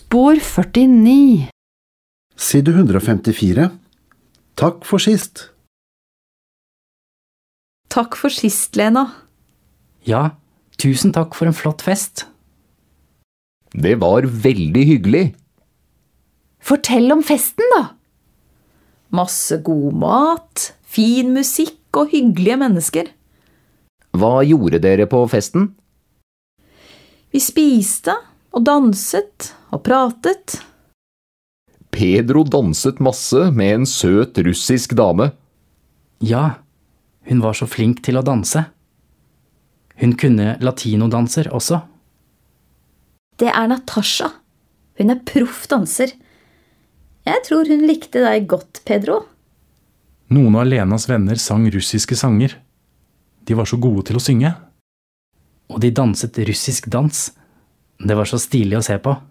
Spor 49. Side 154. Takk for sist. Takk for sist, Lena. Ja, tusen takk for en flott fest. Det var veldig hyggelig. Fortell om festen, da. Masse god mat, fin musikk og hyggelige mennesker. Hva gjorde dere på festen? Vi spiste og danset og pratet. Pedro danset masse med en søt russisk dame. Ja, hun var så flink til å danse. Hun kunne latinodanser også. Det er Natasha. Hun er proff danser. Jeg tror hun likte deg godt, Pedro. Noen av Lenas venner sang russiske sanger. De var så gode til å synge. Og de danset russisk dans. Det var så stilig å se på.